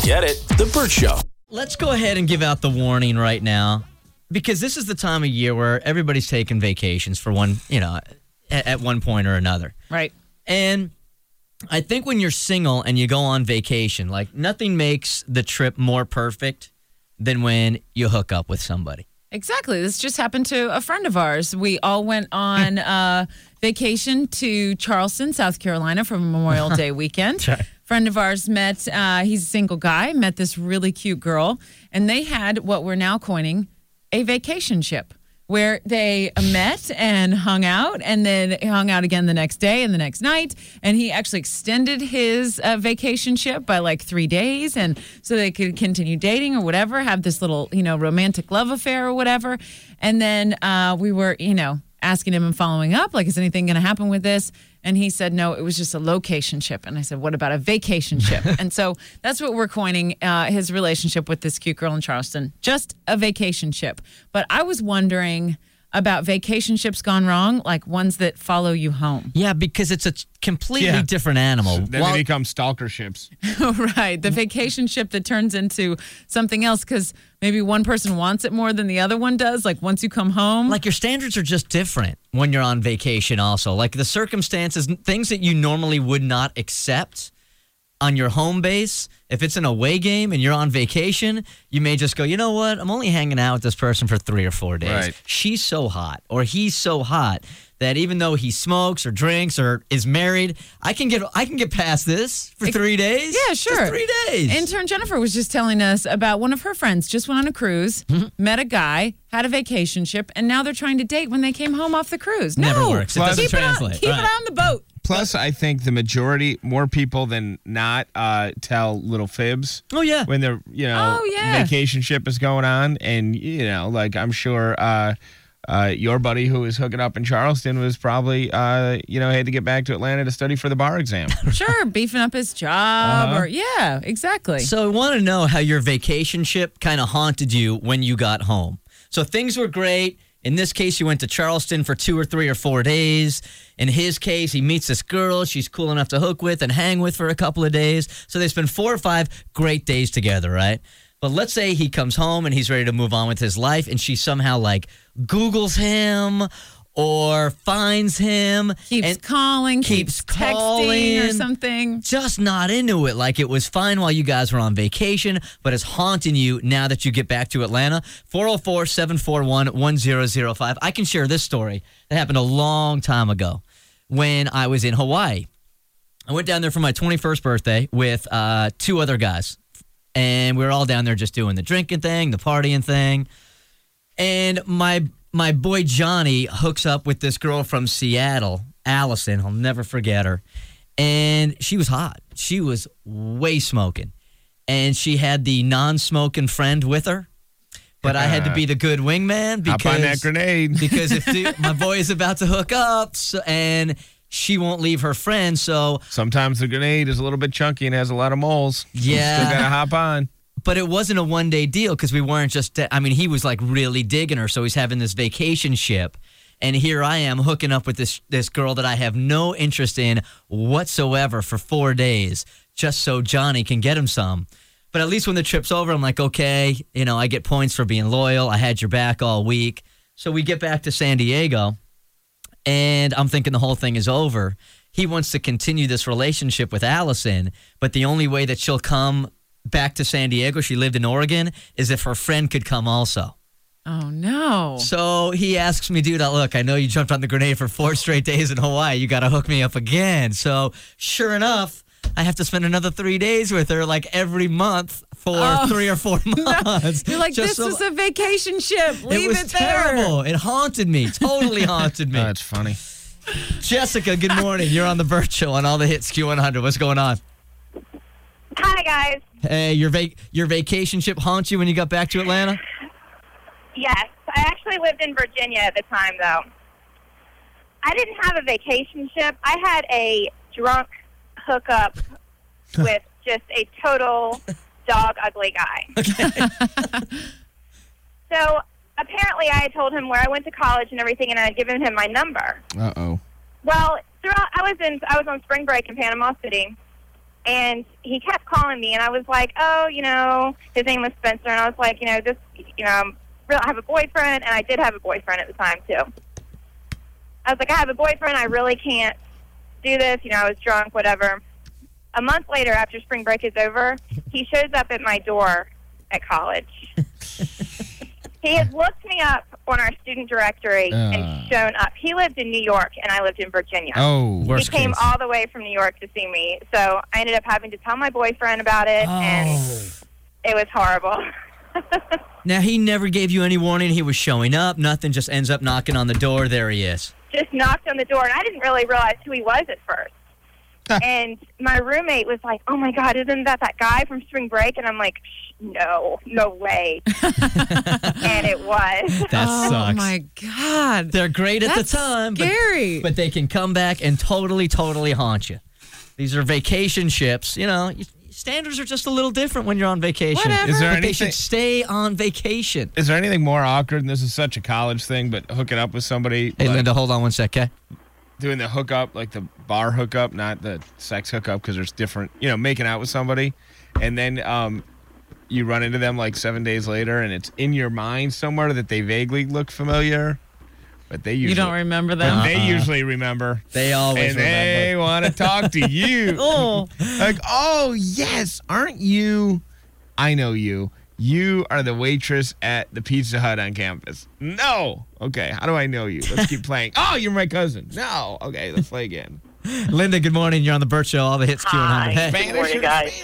Get it? The Burt Show. Let's go ahead and give out the warning right now, because this is the time of year where everybody's taking vacations for one, at one point or another. Right. And I think when you're single and you go on vacation, like nothing makes the trip more perfect than when you hook up with somebody. Exactly. This just happened to a friend of ours. We all went on vacation to Charleston, South Carolina for Memorial Day weekend. Sure. Friend of ours met, he's a single guy, met this really cute girl, and they had what we're now coining a vacationship, where they met and hung out, and then hung out again the next day and the next night. And he actually extended his vacationship by like 3 days, and so they could continue dating or whatever, have this little, romantic love affair or whatever. And then we were, asking him and following up, like, is anything going to happen with this? And he said, no, it was just a location-ship. And I said, what about a vacation-ship? And so that's what we're coining his relationship with this cute girl in Charleston, just a vacation-ship. But I was wondering about vacation-ships gone wrong, like ones that follow you home. Yeah, because it's a completely different animal. Then they become stalker ships. Right, the vacation ship that turns into something else because maybe one person wants it more than the other one does, like once you come home. Like your standards are just different when you're on vacation also. Like the circumstances, things that you normally would not accept on your home base. If it's an away game and you're on vacation, you may just go, you know what? I'm only hanging out with this person for 3 or 4 days. Right. She's so hot or he's so hot that even though he smokes or drinks or is married, I can get past this for 3 days. Yeah, sure. Just 3 days. Intern Jennifer was just telling us about one of her friends just went on a cruise, met a guy, had a vacation ship, and now they're trying to date when they came home off the cruise. Never No, works. It doesn't keep translate. Keep it on the boat. Plus, I think the majority, more people than not, tell little fibs. Oh, yeah. When their, vacation ship is going on. And, I'm sure your buddy who was hooking up in Charleston was probably, had to get back to Atlanta to study for the bar exam. Sure, beefing up his job or, yeah, exactly. So I want to know how your vacation ship kind of haunted you when you got home. So things were great. In this case, you went to Charleston for 2 or 3 or 4 days. In his case, he meets this girl she's cool enough to hook with and hang with for a couple of days. So they spend 4 or 5 great days together, right? But let's say he comes home and he's ready to move on with his life, and she somehow, Googles him or finds him. Keeps calling, keeps texting or something. Just not into it. Like it was fine while you guys were on vacation, but it's haunting you now that you get back to Atlanta. 404-741-1005. I can share this story that happened a long time ago when I was in Hawaii. I went down there for my 21st birthday with 2 other guys. And we were all down there just doing the drinking thing, the partying thing. And my boy Johnny hooks up with this girl from Seattle, Allison. I'll never forget her. And she was hot. She was way smoking. And she had the non-smoking friend with her. But I had to be the good wingman because Hop on that grenade. Because if my boy is about to hook up and she won't leave her friend, so sometimes the grenade is a little bit chunky and has a lot of moles. Yeah. Still gotta hop on. But it wasn't a one-day deal because we weren't just, he was really digging her, so he's having this vacation ship. And here I am hooking up with this girl that I have no interest in whatsoever for 4 days, just so Johnny can get him some. But at least when the trip's over, I'm like, okay, I get points for being loyal. I had your back all week. So we get back to San Diego, and I'm thinking the whole thing is over. He wants to continue this relationship with Allison, but the only way that she'll come back to San Diego, she lived in Oregon, is if her friend could come also. Oh, no. So he asks me, dude, look, I know you jumped on the grenade for 4 straight days in Hawaii. You got to hook me up again. So sure enough, I have to spend another 3 days with her every month for 3 or 4 months. You're like, this is a vacation ship. Leave it there. Terrible. It haunted me. Totally haunted me. That's funny. Jessica, good morning. You're on the Burt Show on all the hits Q100. What's going on? Hi, guys. Hey, your vacation ship haunts you when you got back to Atlanta? Yes. I actually lived in Virginia at the time, though. I didn't have a vacation ship. I had a drunk hookup with just a total dog ugly guy. Okay. So apparently I had told him where I went to college and everything, and I had given him my number. Uh-oh. Well, I was on spring break in Panama City, And he kept calling me, and I was like, oh, his name was Spencer, and I was like, I have a boyfriend, and I did have a boyfriend at the time, too. I was like, I have a boyfriend, I really can't do this, I was drunk, whatever. A month later, after spring break is over, he shows up at my door at college. He had looked me up on our student directory and shown up. He lived in New York, and I lived in Virginia. Oh, worst He came case. all the way from New York to see me, so I ended up having to tell my boyfriend about it, and it was horrible. Now, he never gave you any warning. He was showing up. Nothing, just ends up knocking on the door. There he is. Just knocked on the door, and I didn't really realize who he was at first. And my roommate was like, oh, my God, isn't that guy from spring break? And I'm like, no way. And it was. That Oh, sucks. my God. They're great at That's the time, scary. but they can come back and totally haunt you. These are vacation ships. Standards are just a little different when you're on vacation. Whatever. Is there But they anything? should stay on vacation. Is there anything more awkward? And this is such a college thing, but hooking up with somebody. Hey, like, Linda, hold on one sec, okay? doing the hookup, like the bar hookup, not the sex hookup, because there's different, making out with somebody. And then you run into them like 7 days later, and it's in your mind somewhere that they vaguely look familiar, but they usually You don't remember them? But they usually remember. They always And they remember. want to talk to you. Oh. Like, oh, yes, aren't you? I know you. You are the waitress at the Pizza Hut on campus. No. Okay, how do I know you? Let's keep playing. Oh, you're my cousin. No. Okay, let's play again. Linda, good morning. You're on the Burt Show. All the hits Q100. Hi. Hey. Good morning, guys.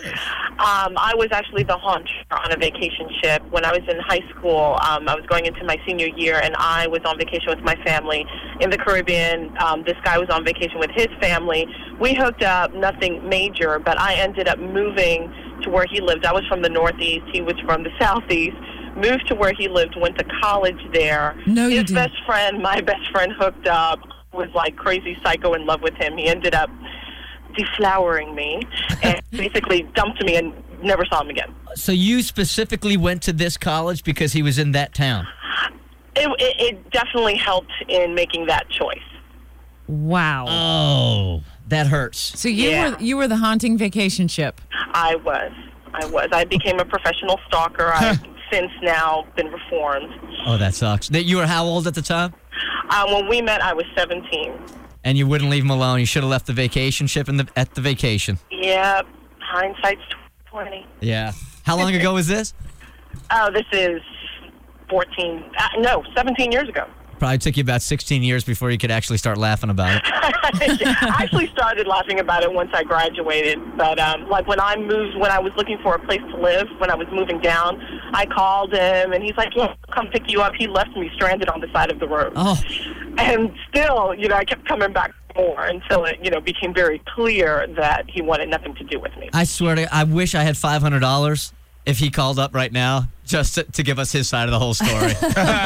I was actually the haunter on a vacation ship. When I was in high school, I was going into my senior year, and I was on vacation with my family in the Caribbean. This guy was on vacation with his family. We hooked up, nothing major, but I ended up moving to where he lived. I was from the Northeast. He was from the Southeast. Moved to where he lived, went to college there. No, you His didn't. best friend, my best friend, hooked up, was like crazy psycho in love with him. He ended up deflowering me and basically dumped me and never saw him again. So you specifically went to this college because he was in that town? It definitely helped in making that choice. Wow. Oh, that hurts. So you were the haunting vacation ship. I was. I became a professional stalker. I've since now been reformed. Oh, that sucks. You were how old at the time? When we met, I was 17. And you wouldn't leave him alone. You should have left the vacation ship at the vacation. Yeah, hindsight's 20. Yeah. How long ago was this? Oh, this is 17 years ago. Probably took you about 16 years before you could actually start laughing about it. I actually started laughing about it once I graduated. But like when I was looking for a place to live, when I was moving down, I called him, and he's like, yeah, I'll come pick you up. He left me stranded on the side of the road. Oh, And still, I kept coming back more until it, became very clear that he wanted nothing to do with me. I swear to I wish I had $500 if he called up right now just to give us his side of the whole story.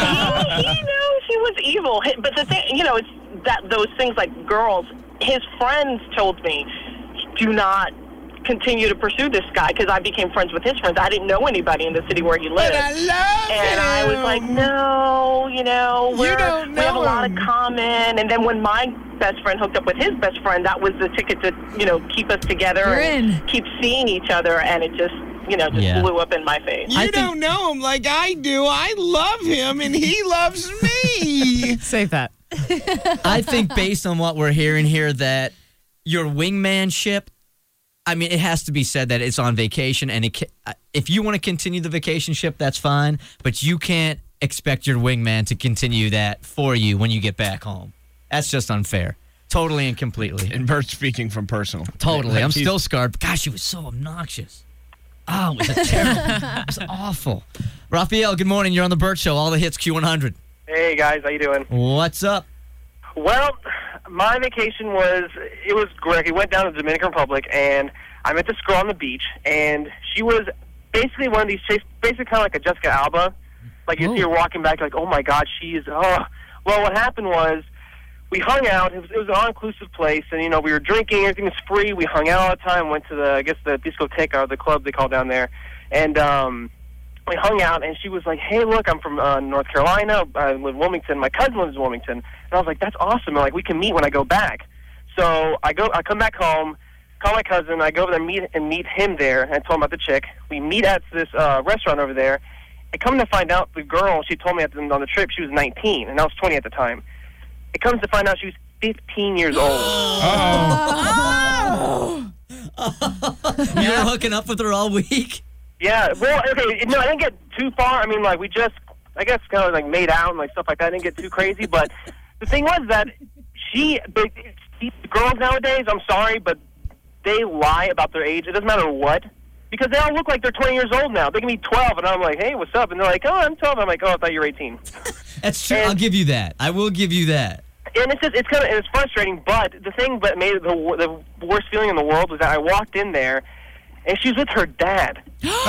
He knew he was evil. But the thing, it's that those things like girls, his friends told me, do not continue to pursue this guy, because I became friends with his friends. I didn't know anybody in the city where he lived. But I love And I was like, no, we have a lot of common. And then when my best friend hooked up with his best friend, that was the ticket to, keep us together You're and in. keep seeing each other. And it just, Yeah. blew up in my face. You don't know him like I do. I love him, and he loves me. Save that. I think based on what we're hearing here that your wingman ship, I mean, it has to be said that it's on vacation, and if you want to continue the vacation ship, that's fine, but you can't expect your wingman to continue that for you when you get back home. That's just unfair. Totally and completely. And Bert's speaking from personal. Totally. I'm He's- still scarred. Gosh, he was so obnoxious. Oh, it was terrible. It was awful. Raphael, good morning. You're on the Burt Show. All the hits Q100. Hey guys, how you doing? What's up? Well, my vacation was great. We went down to the Dominican Republic, and I met this girl on the beach, and she was basically one of these, basically kind of like a Jessica Alba. Like you see her walking back, like, oh my God, she is. Oh, well, what happened was we hung out. It was an all-inclusive place, and we were drinking. Everything was free. We hung out all the time. Went to the discoteca, the club they call down there, and we hung out, and she was like, hey, look, I'm from North Carolina. I live in Wilmington. My cousin lives in Wilmington. And I was like, that's awesome. And, like, we can meet when I go back. So I come back home. call my cousin. I go over there meet him there, and I told him about the chick. We meet at this restaurant over there. I come to find out the girl, she told me on the trip she was 19, and I was 20 at the time. It comes to find out she was 15 years old. Oh. You were hooking up with her all week? Yeah, well, okay, no, I didn't get too far. I mean, like, we just, I guess, kind of, like, made out and, like, stuff like that. I didn't get too crazy, but the thing was that these girls nowadays, I'm sorry, but they lie about their age. It doesn't matter what. Because they all look like they're 20 years old now. They can be 12, and I'm like, hey, what's up? And they're like, oh, I'm 12. I'm like, oh, I thought you were 18. That's true. I'll give you that. I will give you that. And it's frustrating, but the thing that made it the worst feeling in the world was that I walked in there, and she was with her dad.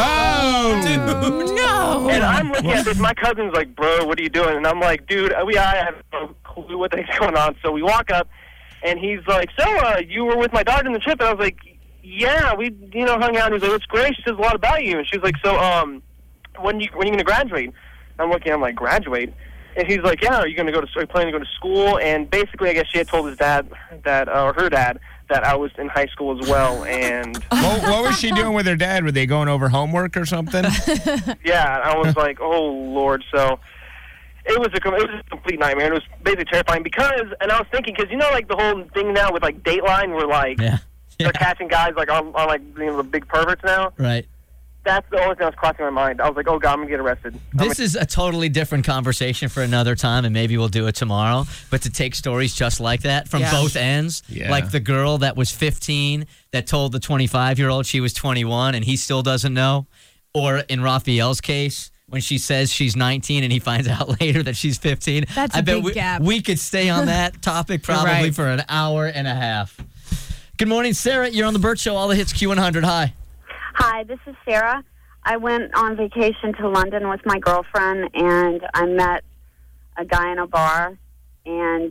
Oh, dude. No. And I'm looking at this. My cousin's like, bro, what are you doing? And I'm like, dude, I have no clue what the heck's going on. So we walk up, and he's like, so you were with my daughter on the trip? And I was like, yeah, we hung out. And he's like, that's great. She says a lot about you. And she's like, so when are you going to graduate? I'm looking. I'm like, graduate? And he's like, yeah, are you planning to go to school? And basically, I guess she had told his dad or her dad that I was in high school as well. And what was she doing with her dad? Were they going over homework or something? Yeah, I was like, oh Lord. So it was a complete nightmare. It was basically terrifying and I was thinking, because like the whole thing now with like Dateline, where like they're catching guys like on like the big perverts now. Right. That's the only thing that was crossing my mind. I was like, oh God, I'm gonna get arrested. This is a totally different conversation for another time, and maybe we'll do it tomorrow. But to take stories just like that from both ends, like the girl that was 15 that told the 25-year-old she was 21 and he still doesn't know, or in Raphael's case, when she says she's 19 and he finds out later that she's 15. That's a big gap. We could stay on that topic probably for an hour and a half. Good morning, Sarah. You're on the Burt Show. All the hits Q100. Hi. Hi, this is Sarah. I went on vacation to London with my girlfriend, and I met a guy in a bar, and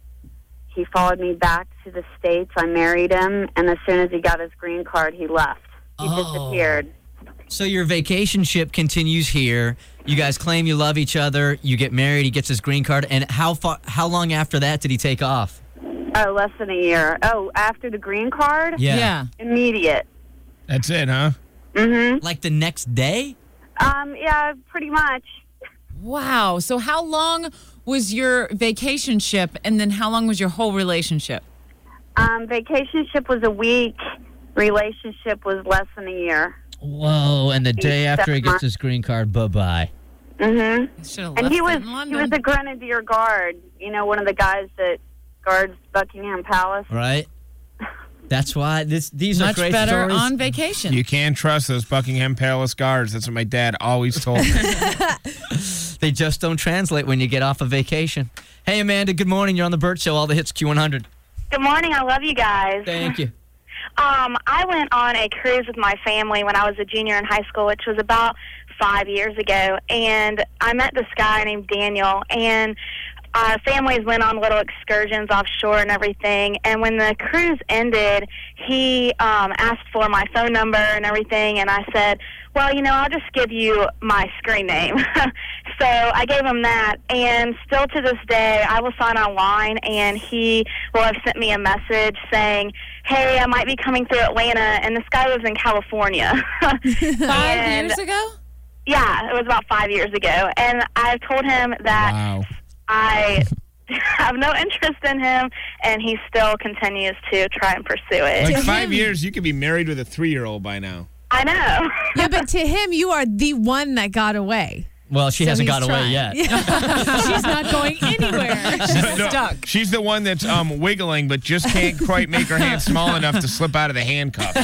he followed me back to the States. I married him, and as soon as he got his green card, he left. He disappeared. So your vacation ship continues here. You guys claim you love each other. You get married. He gets his green card. And how long after that did he take off? Oh, less than a year. Oh, after the green card? Yeah. Immediate. That's it, huh? Mm-hmm. Like the next day? Yeah, pretty much. Wow. So how long was your vacation ship, and then how long was your whole relationship? Vacation ship was a week. Relationship was less than a year. Whoa, and the day after he gets his green card, bye-bye. Mm-hmm. And he was a Grenadier Guard, one of the guys that guards Buckingham Palace. Right. That's why these much are great better stories. on vacation. You can't trust those Buckingham Palace guards. That's what my dad always told me. They just don't translate when you get off a vacation. Hey, Amanda, good morning. You're on the Burt Show. All the hits Q100. Good morning. I love you guys. Thank you. I went on a cruise with my family when I was a junior in high school, which was about 5 years ago, and I met this guy named Daniel, and families went on little excursions offshore and everything, and when the cruise ended, he asked for my phone number and everything, and I said, well, I'll just give you my screen name. So I gave him that, and still to this day, I will sign online, and he will have sent me a message saying, hey, I might be coming through Atlanta, and this guy lives in California. 5 years ago? Yeah, it was about 5 years ago, and I told him that I have no interest in him, and he still continues to try and pursue it. Like 5 years, you could be married with a 3-year-old by now. I know. Yeah, but to him, you are the one that got away. Well, she hasn't got away yet. She's not going anywhere. She's stuck. She's the one that's wiggling, but just can't quite make her hand small enough to slip out of the handcuff.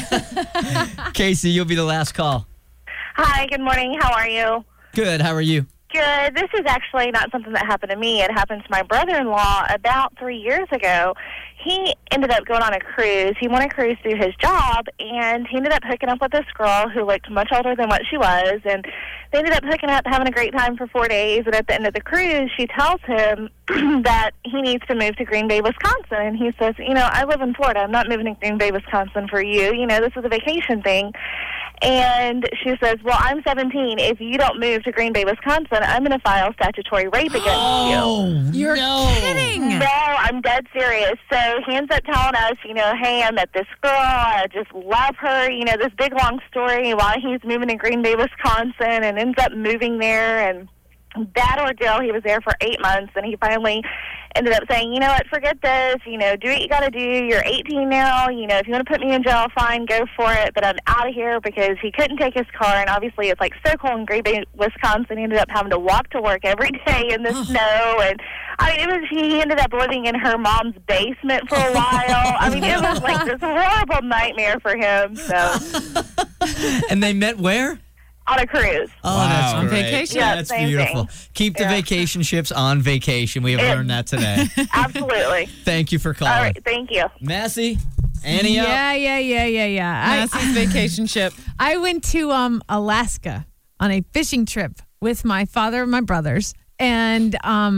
Casey, you'll be the last call. Hi, good morning. How are you? Good. How are you? Good. This is actually not something that happened to me. It happened to my brother-in-law about 3 years ago. He ended up going on a cruise. He won a cruise through his job, and he ended up hooking up with this girl who looked much older than what she was, and they ended up hooking up, having a great time for 4 days, and at the end of the cruise, she tells him that he needs to move to Green Bay, Wisconsin. And he says, I live in Florida. I'm not moving to Green Bay, Wisconsin for you. This is a vacation thing. And she says, well, I'm 17. If you don't move to Green Bay, Wisconsin, I'm going to file statutory rape against you. You're kidding. No, I'm dead serious. So he ends up telling us, hey, I met this girl. I just love her. This big, long story while he's moving to Green Bay, Wisconsin, and ends up moving there. And that ordeal, he was there for 8 months, and he finally ended up saying, you know what, forget this, do what you got to do. You're 18 now. If you want to put me in jail, fine, go for it. But I'm out of here because he couldn't take his car, and obviously it's like so cold in Green Bay, Wisconsin. He ended up having to walk to work every day in the snow, and he ended up living in her mom's basement for a while. It was like this horrible nightmare for him. So. And they met where? On a cruise. Oh, that's on great. vacation. Yeah, That's same beautiful. thing. Keep the vacation ships on vacation. We have learned that today. Absolutely. Thank you for calling. All right, thank you. Massey, Annie up. Yeah. Massey's vacation ship. I went to Alaska on a fishing trip with my father and my brothers, and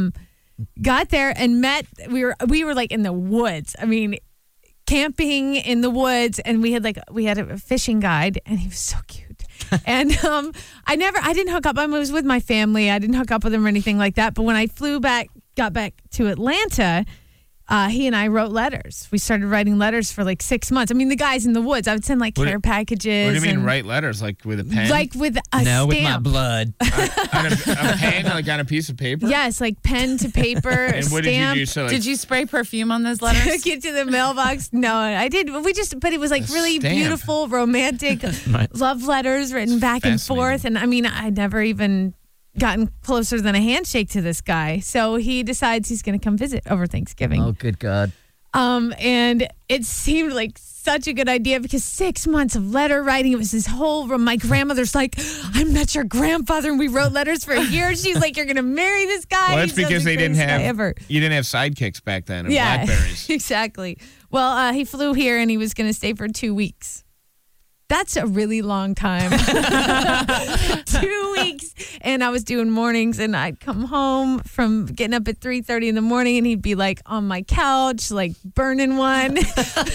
got there and met. We were like in the woods. Camping in the woods, and we had a fishing guide, and he was so cute. And I didn't hook up. I was with my family. I didn't hook up with him or anything like that. But when I got back to Atlanta, he and I wrote letters. We started writing letters for like 6 months. The guy's in the woods. I would send care packages. What do you mean write letters? Like with a pen? Like with a stamp. With my blood. On a pen, like on a piece of paper? Yes, like pen to paper, And what did you stamp. do? So, Did you spray perfume on those letters? Took it to the mailbox. No, I did. But it was like really stamp. beautiful, romantic Right. love letters written back and forth. And I'd never even gotten closer than a handshake to this guy. So he decides he's going to come visit over Thanksgiving. Oh, good God. And it seemed like such a good idea because 6 months of letter writing. It was this whole, my grandmother's like, I met your grandfather and we wrote letters for a year. She's like, you're going to marry this guy. Well, that's He's because the they didn't greatest guy have ever. you didn't have sidekicks back then and Blackberries. Exactly. Well, he flew here and he was going to stay for 2 weeks. That's a really long time. 2 weeks. And I was doing mornings, and I'd come home from getting up at 3:30 in the morning, and he'd be like on my couch, like burning one. He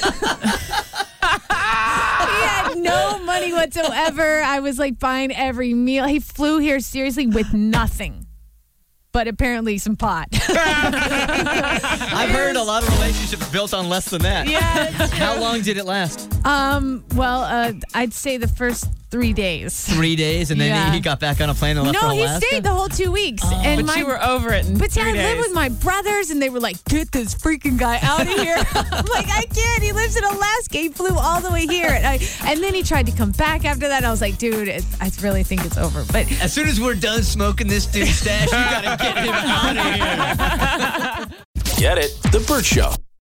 had no money whatsoever. I was like buying every meal. He flew here seriously with nothing, but apparently some pot. I've heard a lot of relationships built on less than that. Yeah. How long did it last? I'd say the first 3 days. 3 days, and then Yeah. he got back on a plane and left for No, he Alaska? stayed the whole 2 weeks. But you were over it in But see, 3 I days. live with my brothers, and they were like, get this freaking guy out of here. I'm like, I can't. He lives in Alaska. He flew all the way here. And then he tried to come back after that. I was like, dude, I really think it's over. But As soon as we're done smoking this dude's stash, you got to get him out of here. Get it? The Burt Show.